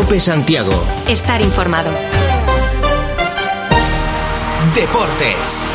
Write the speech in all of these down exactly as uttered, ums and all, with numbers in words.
COPE Santiago. Estar informado. Deportes.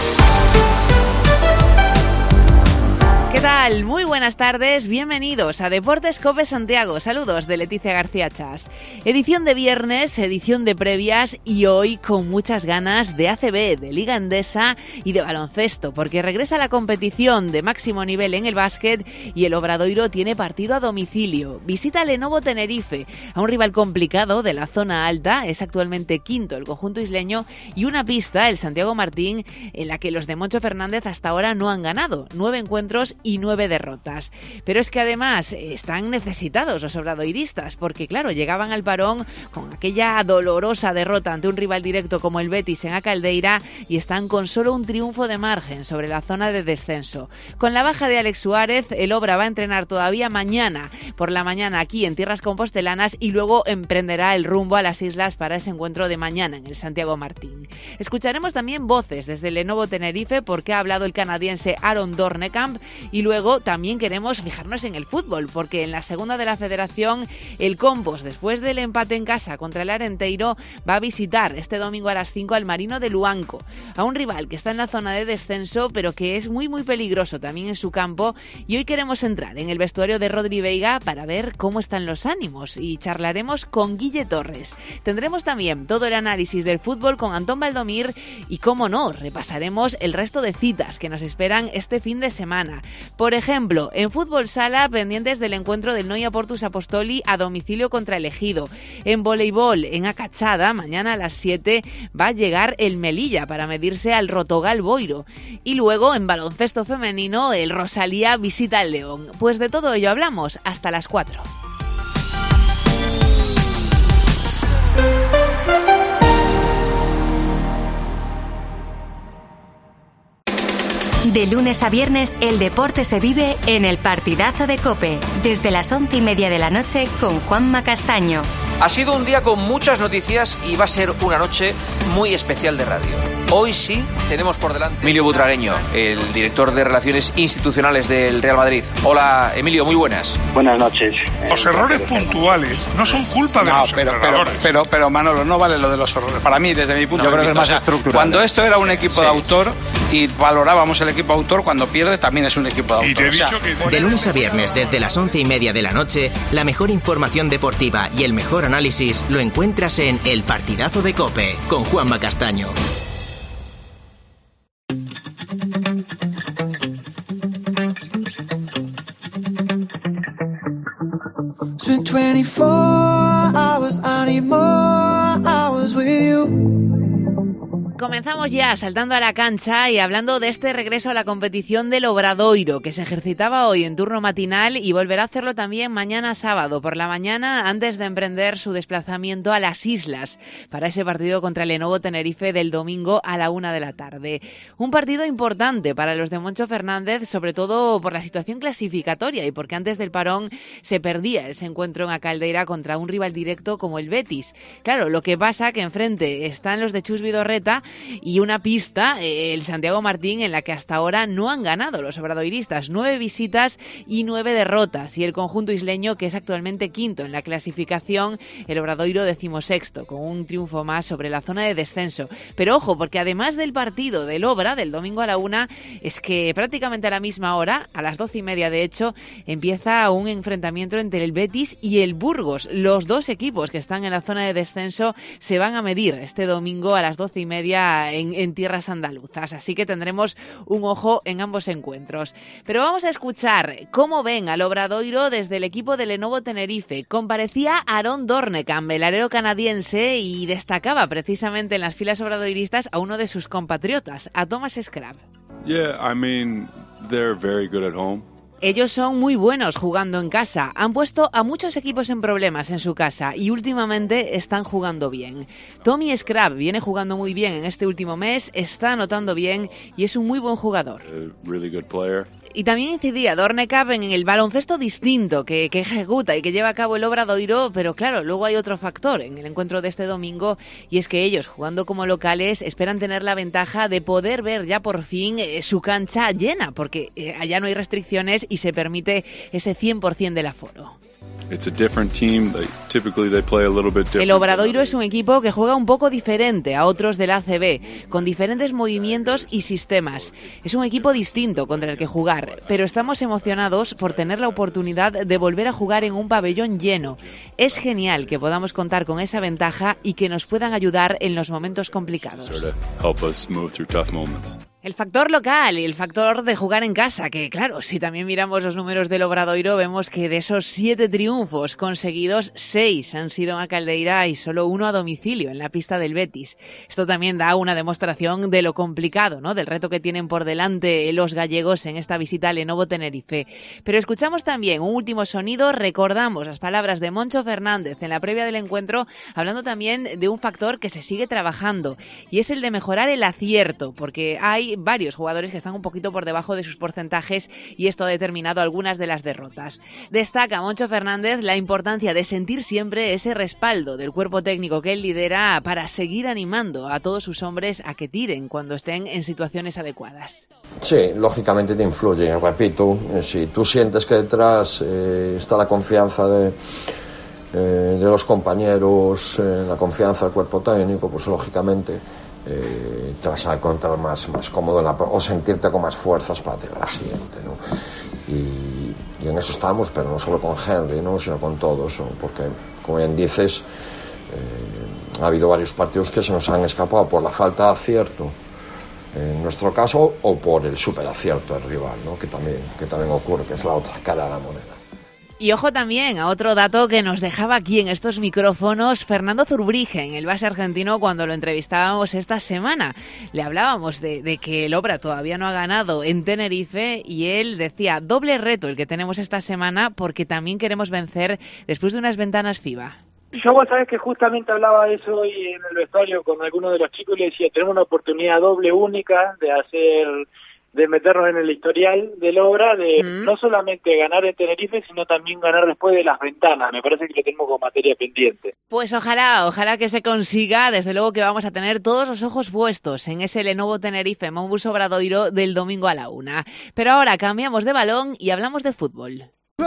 ¿Qué tal? Muy buenas tardes, bienvenidos a Deportes COPE Santiago. Saludos de Leticia García Chas. Edición de viernes, edición de previas y hoy con muchas ganas de A C B, de Liga Endesa y de baloncesto, porque regresa la competición de máximo nivel en el básquet y el Obradoiro tiene partido a domicilio. Visita Lenovo Tenerife, a un rival complicado de la zona alta, es actualmente quinto el conjunto isleño, y una pista, el Santiago Martín, en la que los de Moncho Fernández hasta ahora no han ganado. Nueve encuentros y nueve derrotas. Pero es que además están necesitados los obradoiristas, porque claro, llegaban al parón con aquella dolorosa derrota ante un rival directo como el Betis en A Caldeira y están con solo un triunfo de margen sobre la zona de descenso. Con la baja de Alex Suárez, el Obra va a entrenar todavía mañana por la mañana aquí en tierras compostelanas y luego emprenderá el rumbo a las islas para ese encuentro de mañana en el Santiago Martín. Escucharemos también voces desde Lenovo Tenerife porque ha hablado el canadiense Aaron Dornekamp. Y luego también queremos fijarnos en el fútbol, porque en la segunda de la Federación, el Compos, después del empate en casa contra el Arenteiro, va a visitar este domingo a las cinco al Marino de Luanco, a un rival que está en la zona de descenso, pero que es muy muy peligroso también en su campo. Y hoy queremos entrar en el vestuario de Rodri Veiga para ver cómo están los ánimos y charlaremos con Guille Torres. Tendremos también todo el análisis del fútbol con Antón Valdomir y, cómo no, repasaremos el resto de citas que nos esperan este fin de semana. Por ejemplo, en fútbol sala, pendientes del encuentro del Noia Portus Apostoli a domicilio contra el Ejido. En voleibol, en Acachada, mañana a las siete, va a llegar el Melilla para medirse al Rotogal Boiro. Y luego, en baloncesto femenino, el Rosalía visita al León. Pues de todo ello hablamos hasta las cuatro. De lunes a viernes, el deporte se vive en el partidazo de COPE, desde las once y media de la noche con Juanma Castaño. Ha sido un día con muchas noticias y va a ser una noche muy especial de radio. Hoy sí tenemos por delante Emilio Butragueño, el director de Relaciones Institucionales del Real Madrid. Hola, Emilio, muy buenas. Buenas noches. Los errores puntuales no son culpa de no, los pero, entrenadores. Pero, pero, pero, Manolo, no vale lo de los errores. Para mí, desde mi punto Yo de creo vista, que es más o sea, estructural. Cuando esto era un equipo sí. de autor y valorábamos el equipo de autor, cuando pierde también es un equipo de autor. Y te he o sea, dicho que... De lunes a viernes, desde las once y media de la noche, la mejor información deportiva y el mejor análisis lo encuentras en El Partidazo de COPE, con Juanma Castaño. twenty-four hours, I need more hours with you. Comenzamos ya saltando a la cancha y hablando de este regreso a la competición del Obradoiro, que se ejercitaba hoy en turno matinal y volverá a hacerlo también mañana sábado por la mañana, antes de emprender su desplazamiento a las islas para ese partido contra el Lenovo Tenerife del domingo a la una de la tarde. Un partido importante para los de Moncho Fernández, sobre todo por la situación clasificatoria y porque antes del parón se perdía ese encuentro en A Caldeira contra un rival directo como el Betis. Claro, lo que pasa que enfrente están los de Chus Vidorreta y una pista, eh, el Santiago Martín, en la que hasta ahora no han ganado los obradoiristas. Nueve visitas y nueve derrotas. Y el conjunto isleño, que es actualmente quinto en la clasificación, el Obradoiro decimosexto, con un triunfo más sobre la zona de descenso. Pero ojo, porque además del partido del Obra, del domingo a la una, es que prácticamente a la misma hora, a las doce y media de hecho, empieza un enfrentamiento entre el Betis y el Burgos. Los dos equipos que están en la zona de descenso se van a medir este domingo a las doce y media En, en tierras andaluzas, así que tendremos un ojo en ambos encuentros. Pero vamos a escuchar cómo ven al Obradoiro desde el equipo de Lenovo Tenerife. Comparecía Aaron Dornekamp, el alero canadiense, y destacaba precisamente en las filas obradoiristas a uno de sus compatriotas, a Thomas Scrab. Yeah, I mean, they're very good at home. Ellos son muy buenos jugando en casa. Han puesto a muchos equipos en problemas en su casa y últimamente están jugando bien. Tommy Scrab viene jugando muy bien en este último mes, está anotando bien y es un muy buen jugador. A really good player. Y también incidía Dornekap en el baloncesto distinto que, que ejecuta y que lleva a cabo el Obradoiro, pero claro, luego hay otro factor en el encuentro de este domingo, y es que ellos, jugando como locales, esperan tener la ventaja de poder ver ya por fin eh, su cancha llena, porque eh, allá no hay restricciones y se permite ese cien por ciento del aforo. It's a different team. They, typically they play a little bit different. El Obradoiro es un equipo que juega un poco diferente a otros del A C B, con diferentes movimientos y sistemas. Es un equipo distinto contra el que jugar, pero estamos emocionados por tener la oportunidad de volver a jugar en un pabellón lleno. Es genial que podamos contar con esa ventaja y que nos puedan ayudar en los momentos complicados. Sort of help us move through tough moments. El factor local y el factor de jugar en casa, que claro, si también miramos los números del Obradoiro, vemos que de esos siete triunfos conseguidos, seis han sido en Caldeira y solo uno a domicilio en la pista del Betis. Esto también da una demostración de lo complicado, ¿no?, del reto que tienen por delante los gallegos en esta visita al Lenovo Tenerife. Pero escuchamos también un último sonido, recordamos las palabras de Moncho Fernández en la previa del encuentro, hablando también de un factor que se sigue trabajando, y es el de mejorar el acierto, porque hay varios jugadores que están un poquito por debajo de sus porcentajes y esto ha determinado algunas de las derrotas. Destaca Moncho Fernández la importancia de sentir siempre ese respaldo del cuerpo técnico que él lidera para seguir animando a todos sus hombres a que tiren cuando estén en situaciones adecuadas. Sí, lógicamente te influye, repito, si tú sientes que detrás eh, está la confianza de, eh, de los compañeros, eh, la confianza del cuerpo técnico, pues lógicamente Eh, te vas a encontrar más, más cómodo en la, o sentirte con más fuerzas para tirar la siguiente, ¿no? Y, y en eso estamos, pero no solo con Henry, ¿no?, sino con todos, ¿no? Porque, como bien dices, eh, ha habido varios partidos que se nos han escapado por la falta de acierto, en nuestro caso, o por el superacierto del rival, ¿no?, que también, que también ocurre, que es la otra cara de la moneda. Y ojo también a otro dato que nos dejaba aquí en estos micrófonos Fernando Zurbriggen, el base argentino, cuando lo entrevistábamos esta semana. Le hablábamos de, de que el Obra todavía no ha ganado en Tenerife y él decía, doble reto el que tenemos esta semana porque también queremos vencer después de unas ventanas FIBA. Yo, vos sabés que justamente hablaba de eso hoy en el vestuario con algunos de los chicos y le decía, tenemos una oportunidad doble única de hacer... de meternos en el historial del Obra, de mm. no solamente ganar en Tenerife, sino también ganar después de las ventanas. Me parece que lo tenemos como materia pendiente. Pues ojalá, ojalá que se consiga. Desde luego que vamos a tener todos los ojos puestos en ese Lenovo Tenerife Monbus Obradoiro del domingo a la una. Pero ahora cambiamos de balón y hablamos de fútbol.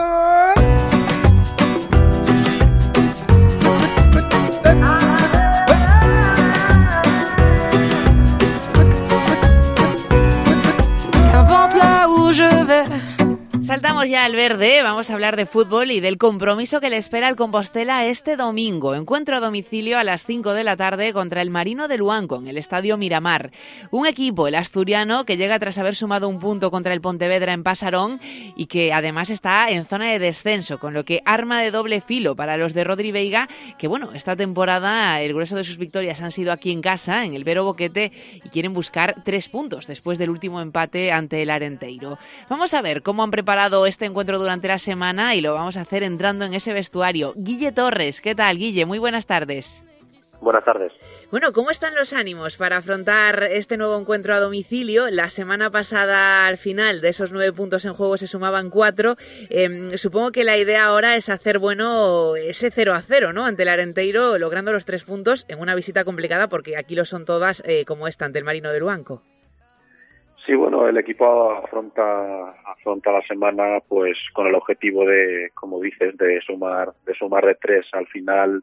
Saltamos ya al verde, vamos a hablar de fútbol y del compromiso que le espera al Compostela este domingo. Encuentro a domicilio a las cinco de la tarde contra el Marino de Luanco en el Estadio Miramar. Un equipo, el asturiano, que llega tras haber sumado un punto contra el Pontevedra en Pasarón y que además está en zona de descenso, con lo que arma de doble filo para los de Rodri Veiga, que bueno, esta temporada el grueso de sus victorias han sido aquí en casa, en el Vero Boquete, y quieren buscar tres puntos después del último empate ante el Arenteiro. Vamos a ver cómo han preparado este encuentro durante la semana y lo vamos a hacer entrando en ese vestuario. Guille Torres, ¿qué tal, Guille? Muy buenas tardes. Buenas tardes. Bueno, ¿cómo están los ánimos para afrontar este nuevo encuentro a domicilio? La semana pasada, al final de esos nueve puntos en juego, se sumaban cuatro. Eh, supongo que la idea ahora es hacer bueno ese cero a cero, ¿no?, ante el Arenteiro, logrando los tres puntos en una visita complicada, porque aquí lo son todas, eh, como esta, ante el Marino de Luanco. Sí, bueno, el equipo afronta afronta la semana pues con el objetivo de, como dices, de sumar de sumar de tres. Al final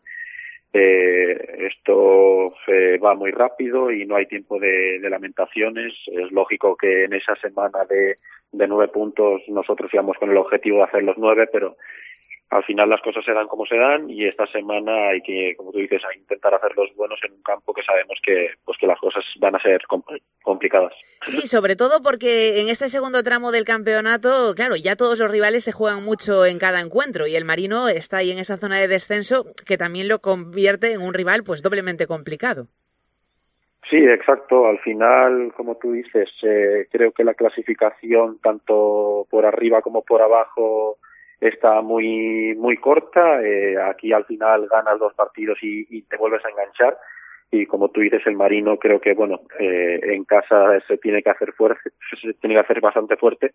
eh, esto eh, va muy rápido y no hay tiempo de, de lamentaciones. Es lógico que en esa semana de, de nueve puntos nosotros íbamos con el objetivo de hacer los nueve, pero al final las cosas se dan como se dan y esta semana hay que, como tú dices, a intentar hacer los buenos en un campo que sabemos que pues que las cosas van a ser compl- complicadas. Sí, sobre todo porque en este segundo tramo del campeonato, claro, ya todos los rivales se juegan mucho en cada encuentro y el Marino está ahí en esa zona de descenso que también lo convierte en un rival pues doblemente complicado. Sí, exacto. Al final, como tú dices, eh, creo que la clasificación tanto por arriba como por abajo está muy muy corta. Eh, aquí al final ganas dos partidos y, y te vuelves a enganchar y como tú dices, el Marino creo que bueno eh, en casa se tiene que hacer fuerte, se tiene que hacer bastante fuerte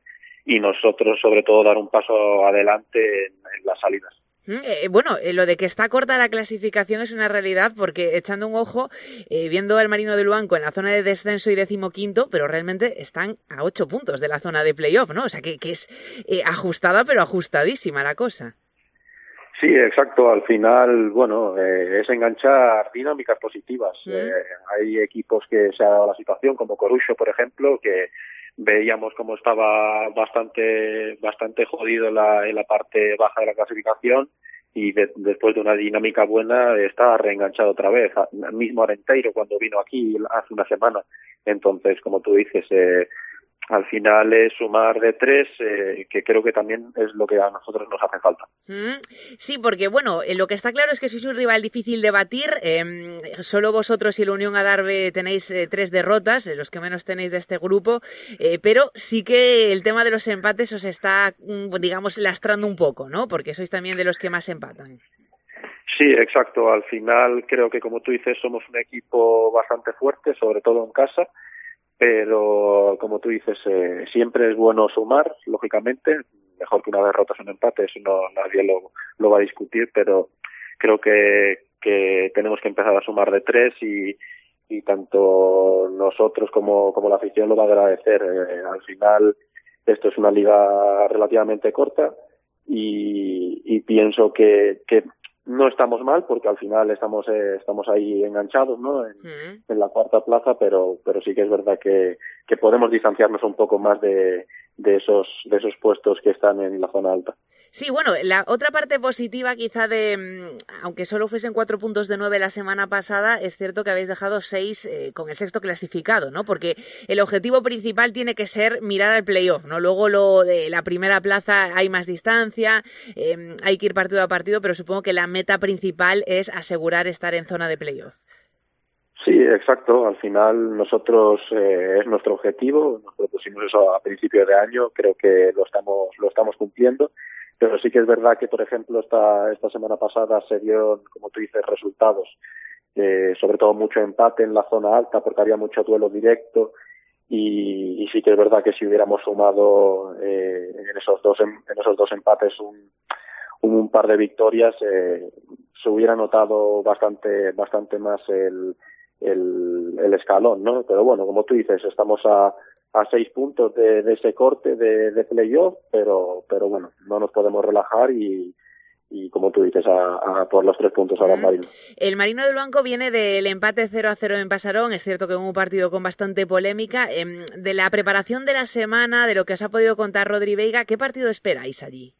y nosotros sobre todo dar un paso adelante en, en las salidas. Eh, bueno, eh, lo de que está corta la clasificación es una realidad porque echando un ojo, eh, viendo al Marino de Luanco en la zona de descenso y decimoquinto, pero realmente están a ocho puntos de la zona de playoff, ¿no? O sea que, que es eh, ajustada pero ajustadísima la cosa. Sí, exacto. Al final, bueno, eh, es enganchar dinámicas positivas. ¿Mm? Eh, hay equipos que se ha dado la situación, como Corucho, por ejemplo, que veíamos cómo estaba bastante bastante jodido en la, en la parte baja de la clasificación y de, después de una dinámica buena está reenganchado otra vez. El mismo Arenteiro cuando vino aquí hace una semana. Entonces, como tú dices, eh, al final es sumar de tres, eh, que creo que también es lo que a nosotros nos hace falta. Mm, sí, porque bueno, eh, lo que está claro es que sois un rival difícil de batir. Eh, solo vosotros y la Unión Adarve tenéis eh, tres derrotas, eh, los que menos tenéis de este grupo, eh, pero sí que el tema de los empates os está, digamos, lastrando un poco, ¿no? Porque sois también de los que más empatan. Sí, exacto. Al final creo que, como tú dices, somos un equipo bastante fuerte, sobre todo en casa. Pero, como tú dices, eh, siempre es bueno sumar, lógicamente, mejor que una derrota es un empate, eso no, nadie lo, lo va a discutir, pero creo que, que tenemos que empezar a sumar de tres y, y tanto nosotros como, como la afición lo va a agradecer. Eh, al final, esto es una liga relativamente corta y, y pienso que, que no estamos mal porque al final estamos eh, estamos ahí enganchados, ¿no? En, mm. en la cuarta plaza, pero pero sí que es verdad que, que podemos distanciarnos un poco más de, de esos de esos puestos que están en la zona alta. Sí, bueno, la otra parte positiva quizá de, aunque solo fuesen cuatro puntos de nueve la semana pasada, es cierto que habéis dejado seis eh, con el sexto clasificado, ¿no? Porque el objetivo principal tiene que ser mirar al playoff, ¿no? Luego lo de la primera plaza hay más distancia, eh, hay que ir partido a partido, pero supongo que la meta principal es asegurar estar en zona de playoff. Sí, exacto. Al final nosotros eh, es nuestro objetivo. Nos propusimos eso a principio de año. Creo que lo estamos lo estamos cumpliendo. Pero sí que es verdad que, por ejemplo, esta esta semana pasada se dieron, como tú dices, resultados, eh, sobre todo mucho empate en la zona alta porque había mucho duelo directo y, y sí que es verdad que si hubiéramos sumado eh, en esos dos en, en esos dos empates un un, un par de victorias, eh, se hubiera notado bastante bastante más el el, el escalón, ¿no? Pero bueno, como tú dices, estamos a a seis puntos de, de ese corte de, de playoff, pero pero bueno, no nos podemos relajar y, y como tú dices, a, a por los tres puntos ahora en Marino. El Marino del Luanco viene del empate cero a cero en Pasarón, es cierto que hubo un partido con bastante polémica. Eh, de la preparación de la semana, de lo que os ha podido contar Rodri Veiga, ¿qué partido esperáis allí?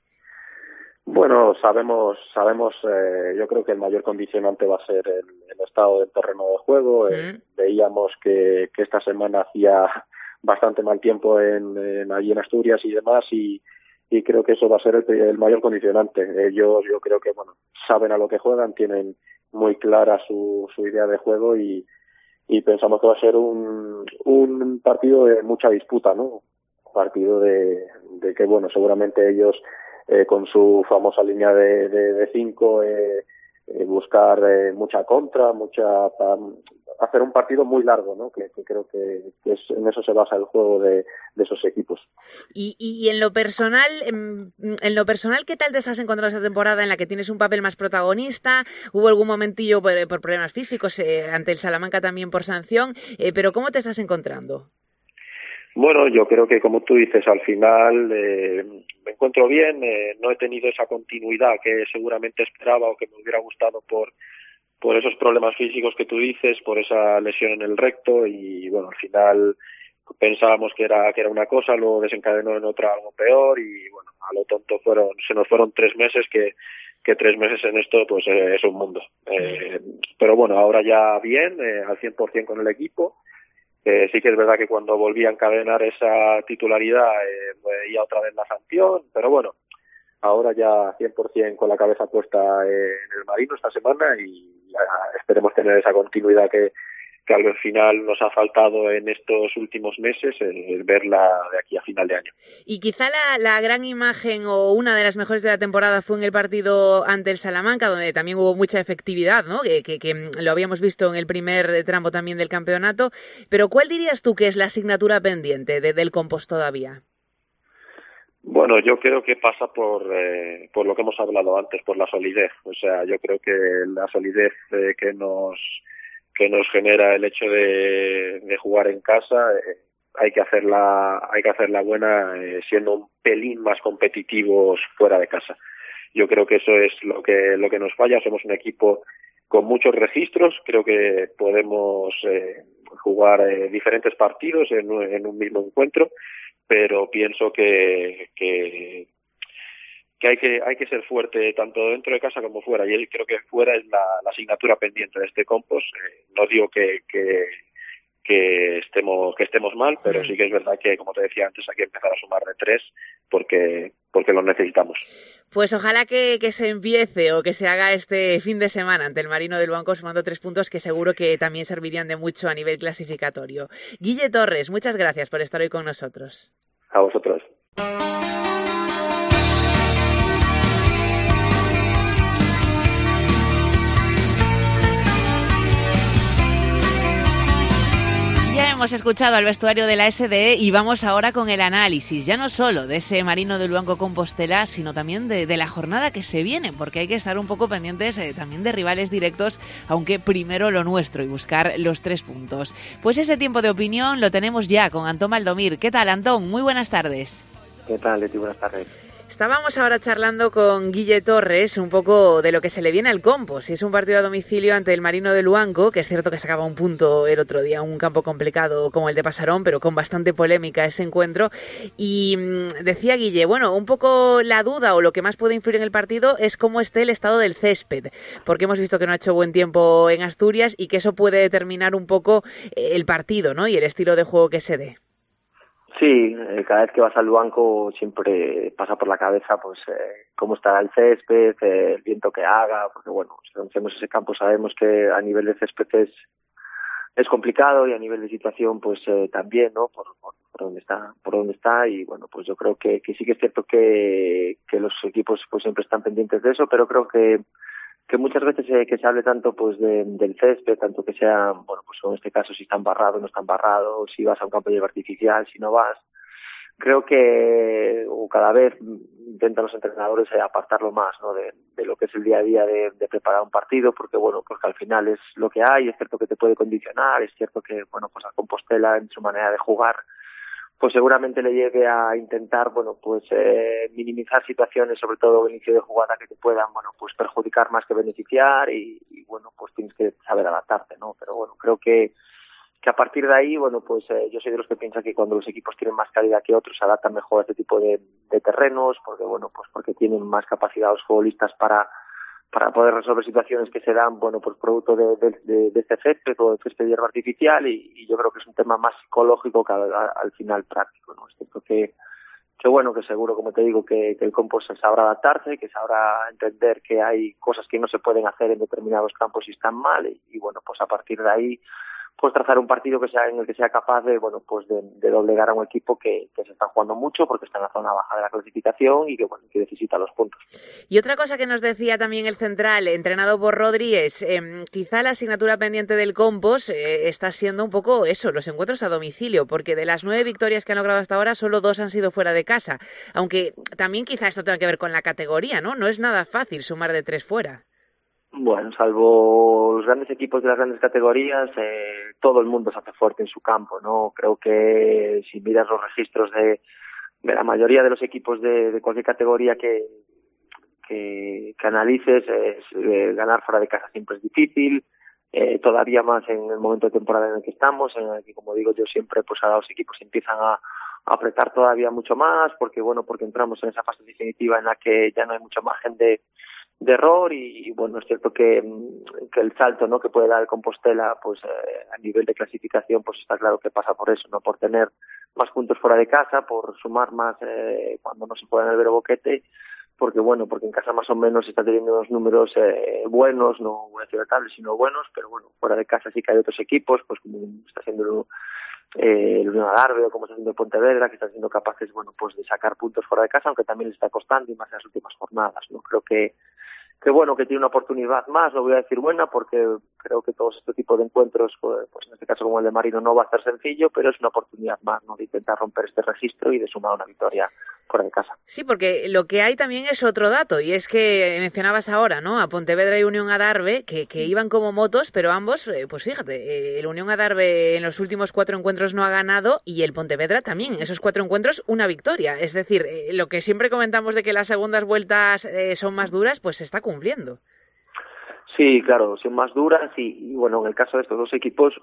Bueno, sabemos, sabemos, eh, yo creo que el mayor condicionante va a ser el, el estado del terreno de juego. ¿Sí? Eh, veíamos que, que esta semana hacía bastante mal tiempo en, en allí en Asturias y demás y, y creo que eso va a ser el, el mayor condicionante. Ellos, yo creo que, bueno, saben a lo que juegan, tienen muy clara su, su idea de juego y, y pensamos que va a ser un, un partido de mucha disputa, ¿no? Un partido de, de que, bueno, seguramente ellos eh, con su famosa línea de, de, de cinco eh, eh, buscar eh, mucha contra, mucha pa, hacer un partido muy largo, ¿no? Que, que creo que, que es, en eso se basa el juego de, de esos equipos. Y, y en lo personal, en, en lo personal, ¿qué tal te estás encontrando esta temporada en la que tienes un papel más protagonista? Hubo algún momentillo por, por problemas físicos, eh, ante el Salamanca también por sanción, eh, pero ¿cómo te estás encontrando? Bueno, yo creo que, como tú dices, al final eh, me encuentro bien, eh, no he tenido esa continuidad que seguramente esperaba o que me hubiera gustado por por esos problemas físicos que tú dices, por esa lesión en el recto y, bueno, al final pensábamos que era que era una cosa, luego desencadenó en otra algo peor y, bueno, a lo tonto fueron se nos fueron tres meses que que tres meses en esto pues eh, es un mundo. Eh, pero bueno, ahora ya bien, eh, al cien por ciento con el equipo. Eh, sí que es verdad que cuando volví a encadenar esa titularidad eh, veía otra vez la sanción, pero bueno, ahora ya cien por ciento con la cabeza puesta en el Marino esta semana y esperemos tener esa continuidad que, que al final nos ha faltado en estos últimos meses, el verla de aquí a final de año. Y quizá la, la gran imagen o una de las mejores de la temporada fue en el partido ante el Salamanca, donde también hubo mucha efectividad, ¿no? Que, que, que lo habíamos visto en el primer tramo también del campeonato. Pero ¿cuál dirías tú que es la asignatura pendiente de, del Compos todavía? Bueno, yo creo que pasa por eh, por lo que hemos hablado antes, por la solidez. O sea, yo creo que la solidez eh, que nos que nos genera el hecho de, de jugar en casa eh, hay que hacerla hay que hacerla buena eh, siendo un pelín más competitivos fuera de casa. Yo creo que eso es lo que lo que nos falla. Somos un equipo con muchos registros. Creo que podemos eh, jugar eh, diferentes partidos en, en un mismo encuentro, pero pienso que, que que hay que hay que ser fuerte tanto dentro de casa como fuera, y creo que fuera es la, la asignatura pendiente de este Compos. Eh, no digo que, que que estemos que estemos mal, pero sí que es verdad que, como te decía antes, hay que empezar a sumar de tres porque porque lo necesitamos. Pues ojalá que, que se empiece o que se haga este fin de semana ante el Marino del Luanco, sumando tres puntos que seguro que también servirían de mucho a nivel clasificatorio. Guille Torres, muchas gracias por estar hoy con nosotros. A vosotros. Ya hemos escuchado al vestuario de la S D E y vamos ahora con el análisis, ya no solo de ese Marino del Luanco Compostela, sino también de, de la jornada que se viene, porque hay que estar un poco pendientes eh, también de rivales directos, aunque primero lo nuestro y buscar los tres puntos. Pues ese tiempo de opinión lo tenemos ya con Antón Valdomir. ¿Qué tal, Antón? Muy buenas tardes. ¿Qué tal, Leti? Buenas tardes. Estábamos ahora charlando con Guille Torres un poco de lo que se le viene al Compos. Si es un partido a domicilio ante el Marino de Luanco, que es cierto que sacaba un punto el otro día, un campo complicado como el de Pasarón, pero con bastante polémica ese encuentro. Y mmm, decía Guille, bueno, un poco la duda o lo que más puede influir en el partido es cómo esté el estado del césped, porque hemos visto que no ha hecho buen tiempo en Asturias y que eso puede determinar un poco el partido, ¿no? Y el estilo de juego que se dé. Sí, eh, cada vez que vas al Luanco siempre pasa por la cabeza pues eh, cómo estará el césped, eh, el viento que haga, porque bueno, si conocemos ese campo sabemos que a nivel de césped es, es complicado y a nivel de situación pues eh, también, ¿no? Por, por, por donde está, por donde está y bueno, pues yo creo que, que sí que es cierto que, que los equipos pues siempre están pendientes de eso, pero creo que que muchas veces eh, que se hable tanto pues de, del césped, tanto que sea, bueno, pues en este caso si está embarrado o no está embarrado, si vas a un campo de hierba artificial, si no vas, creo que o cada vez intentan los entrenadores eh, apartarlo más, ¿no? De, de lo que es el día a día de, de preparar un partido, porque bueno, porque al final es lo que hay, es cierto que te puede condicionar, es cierto que, bueno, pues a Compostela en su manera de jugar pues seguramente le lleve a intentar, bueno, pues eh, minimizar situaciones, sobre todo el inicio de jugada, que te puedan, bueno, pues perjudicar más que beneficiar y, y bueno, pues tienes que saber adaptarte, ¿no? Pero bueno, creo que que a partir de ahí, bueno, pues eh, yo soy de los que piensan que cuando los equipos tienen más calidad que otros se adaptan mejor a este tipo de, de terrenos, porque bueno, pues porque tienen más capacidad los futbolistas para para poder resolver situaciones que se dan, bueno, pues producto de, de, de, de este césped o de césped de hierba artificial y, y yo creo que es un tema más psicológico que al, al final práctico, ¿no? Es cierto que, que bueno, que seguro, como te digo, que, que el Compos sabrá adaptarse, que sabrá entender que hay cosas que no se pueden hacer en determinados campos y están mal y, y bueno, pues a partir de ahí pues trazar un partido que sea en el que sea capaz de, bueno, pues de, de doblegar a un equipo que, que se está jugando mucho porque está en la zona baja de la clasificación y que, bueno, que necesita los puntos. Y otra cosa que nos decía también el central, entrenado por Rodri, es eh, quizá la asignatura pendiente del Compos eh, está siendo un poco eso, los encuentros a domicilio, porque de las nueve victorias que han logrado hasta ahora, solo dos han sido fuera de casa, aunque también quizá esto tenga que ver con la categoría, ¿no? No es nada fácil sumar de tres fuera. Bueno, salvo los grandes equipos de las grandes categorías, eh, todo el mundo se hace fuerte en su campo, ¿no? Creo que si miras los registros de, de la mayoría de los equipos de, de cualquier categoría que, que, que analices, es, eh, ganar fuera de casa siempre es difícil, eh, todavía más en el momento de temporada en el que estamos, en el que, como digo yo siempre, pues ahora los equipos empiezan a, a apretar todavía mucho más, porque bueno, porque entramos en esa fase definitiva en la que ya no hay mucho margen de de error y, y bueno, es cierto que, que el salto, ¿no?, que puede dar el Compostela pues eh, a nivel de clasificación pues está claro que pasa por eso, no por tener más puntos fuera de casa, por sumar más eh, cuando no se puede en el Vero Boquete, porque bueno, porque en casa más o menos está teniendo unos números eh, buenos, no voy a decir estables, sino buenos, pero bueno, fuera de casa sí que hay otros equipos, pues como está haciendo eh, el Unión Adarve o como está haciendo el Pontevedra, que están siendo capaces, bueno, pues de sacar puntos fuera de casa, aunque también les está costando y más en las últimas jornadas, ¿no? Creo que que bueno, que tiene una oportunidad más, no voy a decir buena, porque creo que todos este tipo de encuentros, pues en este caso como el de Marino, no va a ser sencillo, pero es una oportunidad más, ¿no?, de intentar romper este registro y de sumar una victoria fuera de casa. Sí, porque lo que hay también es otro dato, y es que mencionabas ahora, ¿no?, a Pontevedra y Unión Adarve, que, que iban como motos, pero ambos, eh, pues fíjate, eh, el Unión Adarve en los últimos cuatro encuentros no ha ganado, y el Pontevedra también, en esos cuatro encuentros, una victoria. Es decir, eh, lo que siempre comentamos de que las segundas vueltas eh, son más duras, pues se está cumpliendo. Sí, claro, son más duras y, y bueno, en el caso de estos dos equipos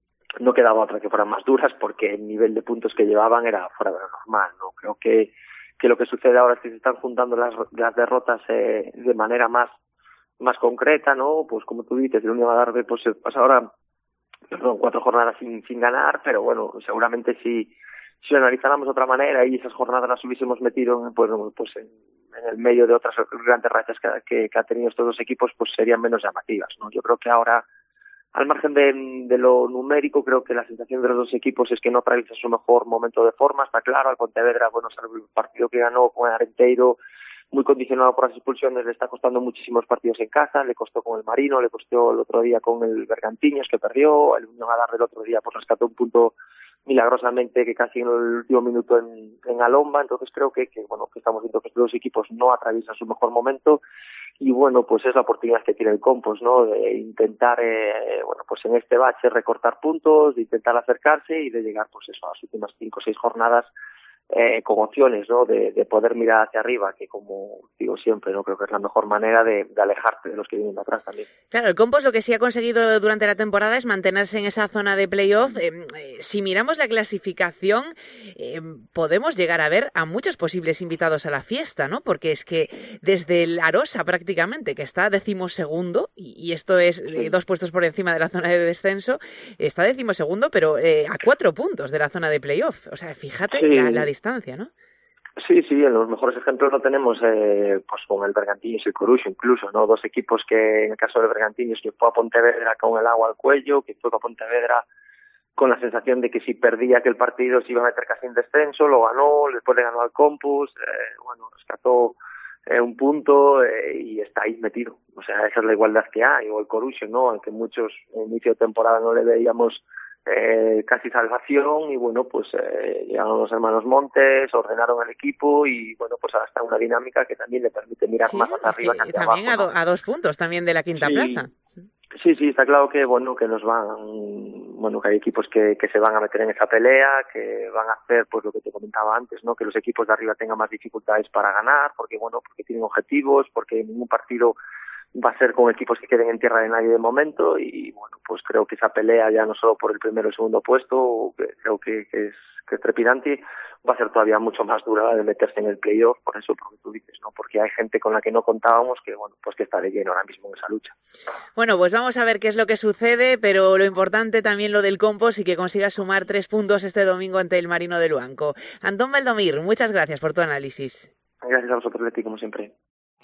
no quedaba otra que fueran más duras, porque el nivel de puntos que llevaban era fuera de lo normal, ¿no? Creo que, que lo que sucede ahora es que se están juntando las, las derrotas eh, de manera más más concreta, ¿no? Pues como tú dices, el Unión Adarve pues pasa ahora perdón, cuatro jornadas sin, sin ganar, pero bueno, seguramente si si analizáramos de otra manera y esas jornadas las hubiésemos metido pues, pues en, en el medio de otras grandes rachas que, que, que ha tenido estos dos equipos, pues serían menos llamativas, ¿no? Yo creo que ahora, al margen de, de lo numérico, creo que la sensación de los dos equipos es que no atraviesa su mejor momento de forma, está claro. Al Pontevedra, bueno, el partido que ganó con el Arenteiro, muy condicionado por las expulsiones, le está costando muchísimos partidos en casa, le costó con el Marino, le costó el otro día con el Bergantiños, que perdió, el Unión Adarve el otro día pues rescató un punto milagrosamente que casi en el último minuto en, en Alomba. Entonces creo que, que bueno que estamos viendo que estos dos equipos no atraviesan su mejor momento y bueno pues es la oportunidad que tiene el Compos, ¿no?, de intentar eh, bueno pues en este bache recortar puntos, de intentar acercarse y de llegar pues eso a las últimas cinco o seis jornadas eh, con opciones, ¿no?, de, de poder mirar hacia arriba, que como digo siempre, no creo que es la mejor manera de, de alejarte de los que vienen de atrás también. Claro, el Compos lo que sí ha conseguido durante la temporada es mantenerse en esa zona de playoff. Eh, eh, si miramos la clasificación, eh, podemos llegar a ver a muchos posibles invitados a la fiesta, ¿no? Porque es que desde el Arosa prácticamente, que está decimosegundo, y, y esto es eh, dos puestos por encima de la zona de descenso, está decimosegundo, pero eh, a cuatro puntos de la zona de playoff. O sea, fíjate sí. la, la distancia, ¿no? Sí, sí, en los mejores ejemplos lo tenemos eh, pues con el Bergantiños y el Coruxo incluso, ¿no? Dos equipos que, en el caso del Bergantiños, que fue a Pontevedra con el agua al cuello, que fue a Pontevedra con la sensación de que si perdía aquel partido se iba a meter casi en descenso, lo ganó, después le ganó al Compos, eh, bueno, rescató eh, un punto eh, y está ahí metido. O sea, esa es la igualdad que hay, o el Coruxo, ¿no? Aunque muchos en inicio de temporada no le veíamos Eh, casi salvación y bueno pues eh, llegaron los hermanos Montes, ordenaron el equipo y bueno pues ahora está una dinámica que también le permite mirar sí, más hacia arriba que hacia también abajo, a, do, ¿no? a dos puntos también de la quinta sí. plaza. Sí, sí, está claro que bueno que nos van, bueno que hay equipos que, que se van a meter en esa pelea, que van a hacer pues lo que te comentaba antes, ¿no? Que los equipos de arriba tengan más dificultades para ganar, porque bueno, porque tienen objetivos, porque ningún partido va a ser con equipos que queden en tierra de nadie de momento y bueno, pues creo que esa pelea ya no solo por el primero y segundo puesto, que creo que, que es que es trepidante, va a ser todavía mucho más dura de meterse en el playoff, por eso, por lo que tú dices, ¿no? Porque hay gente con la que no contábamos que, bueno, pues que está de lleno ahora mismo en esa lucha. Bueno, pues vamos a ver qué es lo que sucede, pero lo importante también lo del Compos y que consiga sumar tres puntos este domingo ante el Marino de Luanco. Antón Valdomir, muchas gracias por tu análisis. Gracias a vosotros, Leti, como siempre.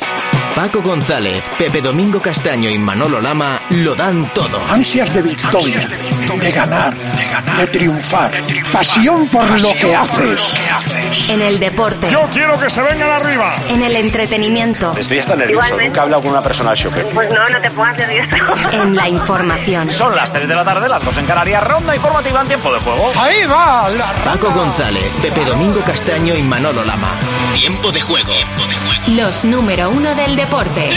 Paco González, Pepe Domingo Castaño y Manolo Lama lo dan todo. Ansias de victoria, de ganar, de triunfar, pasión por lo que haces. En el deporte. Yo quiero que se vengan arriba. En el entretenimiento. Estoy hasta nervioso, igualmente. Nunca he hablado con una persona al chofer. Pues no, no te pongas nervioso. En la información. Son las tres de la tarde, las dos en Canarias, ronda informativa en tiempo de juego. Ahí va la ronda. Paco González, Pepe Domingo Castaño y Manolo Lama. Tiempo de juego. Tiempo de juego. Los número uno del deporte.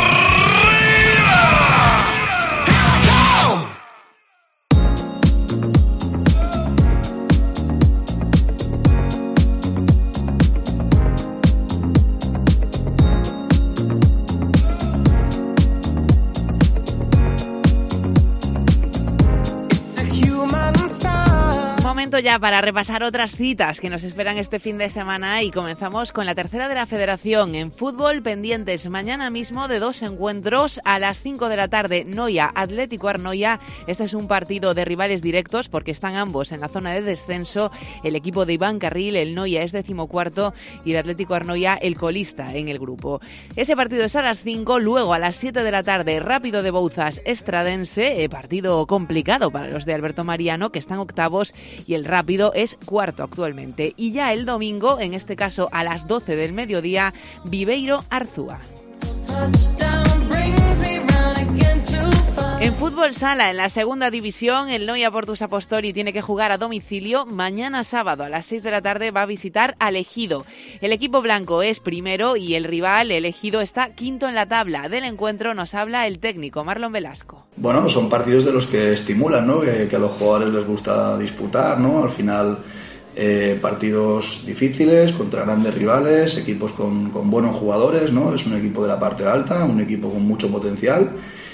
Ya para repasar otras citas que nos esperan este fin de semana y comenzamos con la tercera de la Federación. En fútbol, pendientes mañana mismo de dos encuentros a las cinco de la tarde, Noia Atlético Arnoia. Este es un partido de rivales directos porque están ambos en la zona de descenso. El equipo de Iván Carril, el Noia es decimocuarto y el Atlético Arnoia el colista en el grupo. Ese partido es a las cinco, luego a las siete de la tarde, Rápido de Bouzas Estradense, eh, partido complicado para los de Alberto Mariano que están octavos y el Rápido es cuarto actualmente. Y ya el domingo, en este caso a las doce del mediodía, Viveiro Arzúa. En fútbol sala, en la segunda división, el Noia Portus Apostoli tiene que jugar a domicilio. Mañana sábado a las seis de la tarde va a visitar al Ejido. El equipo blanco es primero y el rival, el Ejido, está quinto en la tabla. Del encuentro nos habla el técnico Marlon Velasco. Bueno, son partidos de los que estimulan, ¿no? Que, que a los jugadores les gusta disputar, ¿no? Al final, eh, partidos difíciles contra grandes rivales, equipos con, con buenos jugadores, ¿no? Es un equipo de la parte alta, un equipo con mucho potencial.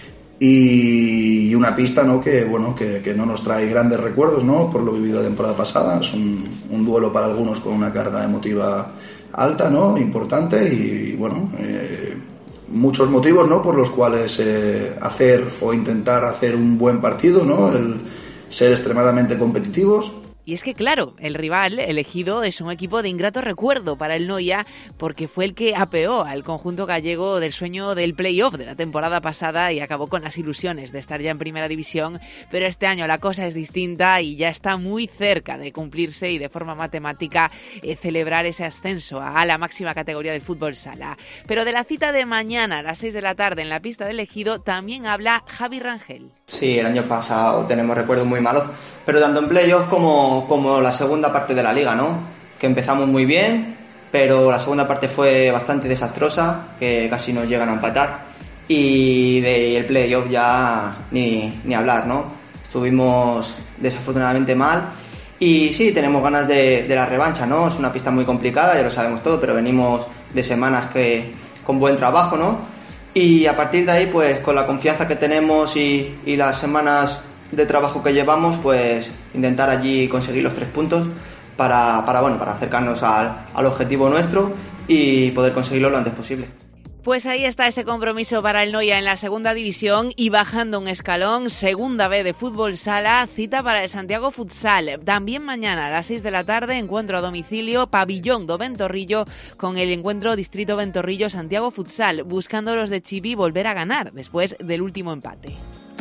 Y una pista, ¿no? que bueno que, que no nos trae grandes recuerdos, ¿no? Por lo vivido la temporada pasada. Es un, un duelo para algunos con una carga emotiva alta, ¿no? Importante y bueno eh, muchos motivos, ¿no? Por los cuales eh, hacer o intentar hacer un buen partido, ¿no? El ser extremadamente competitivos. Y es que, claro, el rival elegido es un equipo de ingrato recuerdo para el Noia porque fue el que apeó al conjunto gallego del sueño del play-off de la temporada pasada y acabó con las ilusiones de estar ya en primera división, pero este año la cosa es distinta y ya está muy cerca de cumplirse y de forma matemática eh, celebrar ese ascenso a la máxima categoría del fútbol sala. Pero de la cita de mañana a las seis de la tarde en la pista del Ejido también habla Javi Rangel. Sí, el año pasado tenemos recuerdos muy malos, pero tanto en playoff como, como la segunda parte de la liga, ¿no? Que empezamos muy bien, pero la segunda parte fue bastante desastrosa, que casi nos llegan a empatar, y del playoff ya ni, ni hablar, ¿no? Estuvimos desafortunadamente mal, y sí, tenemos ganas de, de la revancha, ¿no? Es una pista muy complicada, ya lo sabemos todo, pero venimos de semanas que con buen trabajo, ¿no? Y a partir de ahí, pues con la confianza que tenemos y, y las semanas de trabajo que llevamos, pues intentar allí conseguir los tres puntos para, para, bueno, para acercarnos al, al objetivo nuestro y poder conseguirlo lo antes posible. Pues ahí está ese compromiso para el Noia en la segunda división y bajando un escalón, segunda B de fútbol sala, cita para el Santiago Futsal. También mañana a las seis de la tarde, encuentro a domicilio, Pabellón do Ventorrillo con el encuentro Distrito Ventorrillo Santiago Futsal, buscando los de Chibi volver a ganar después del último empate.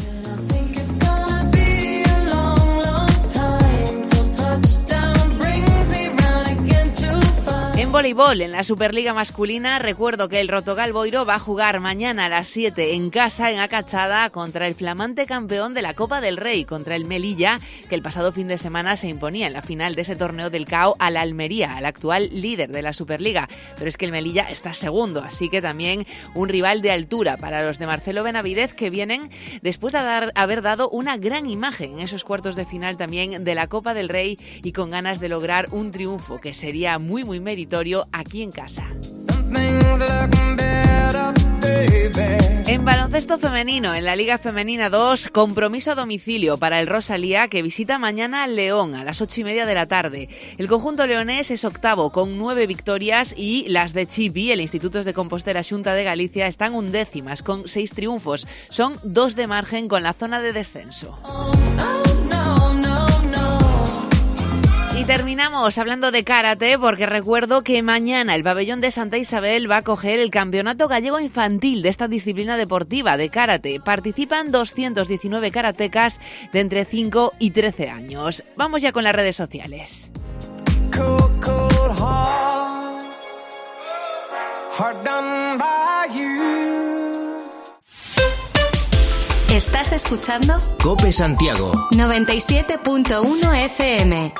En voleibol, en la Superliga masculina, recuerdo que el Rotogal Boiro va a jugar mañana a las siete en casa, en Acachada, contra el flamante campeón de la Copa del Rey, contra el Melilla, que el pasado fin de semana se imponía en la final de ese torneo del C A O a la Almería, al actual líder de la Superliga. Pero es que el Melilla está segundo, así que también un rival de altura para los de Marcelo Benavidez, que vienen después de dar, haber dado una gran imagen en esos cuartos de final también de la Copa del Rey y con ganas de lograr un triunfo que sería muy muy meritorio aquí en casa. En baloncesto femenino, en la Liga Femenina dos, compromiso a domicilio para el Rosalía, que visita mañana al León a las ocho y media de la tarde. El conjunto leonés es octavo con nueve victorias y las de Chibi, el Instituto de Compostela Xunta de Galicia, están undécimas con seis triunfos. Son dos de margen con la zona de descenso. Y terminamos hablando de karate porque recuerdo que mañana el pabellón de Santa Isabel va a coger el Campeonato Gallego Infantil de esta disciplina deportiva de karate. Participan doscientos diecinueve karatecas de entre cinco y trece años. Vamos ya con las redes sociales. Cold, cold heart, heart done by you. ¿Estás escuchando? COPE Santiago noventa y siete punto uno F M.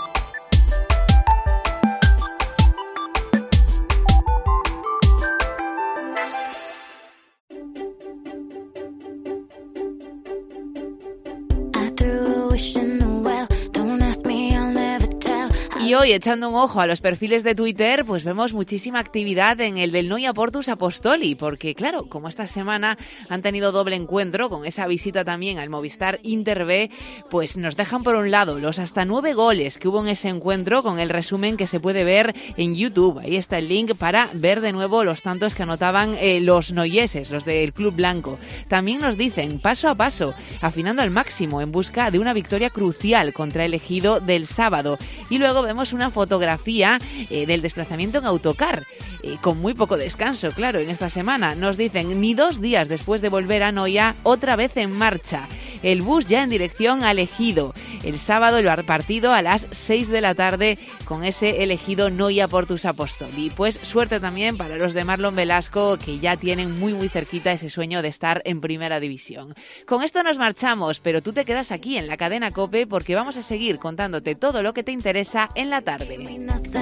Y hoy, echando un ojo a los perfiles de Twitter, pues vemos muchísima actividad en el del Noia Portus Apostoli, porque claro, como esta semana han tenido doble encuentro con esa visita también al Movistar Inter B, pues nos dejan por un lado los hasta nueve goles que hubo en ese encuentro, con el resumen que se puede ver en YouTube. Ahí está el link para ver de nuevo los tantos que anotaban eh, los noieses, los del Club Blanco. También nos dicen, paso a paso, afinando al máximo en busca de una victoria crucial contra el Ejido del sábado. Y luego vemos una fotografía eh, del desplazamiento en autocar, eh, con muy poco descanso, claro, en esta semana. Nos dicen, ni dos días después de volver a Noia, otra vez en marcha. el bus ya en dirección al Ejido. El sábado el partido a las seis de la tarde con ese elegido Noia Portus Apostoli. Pues suerte también para los de Marlon Velasco, que ya tienen muy muy cerquita ese sueño de estar en Primera División. Con esto nos marchamos, pero tú te quedas aquí en la cadena COPE porque vamos a seguir contándote todo lo que te interesa en la tarde.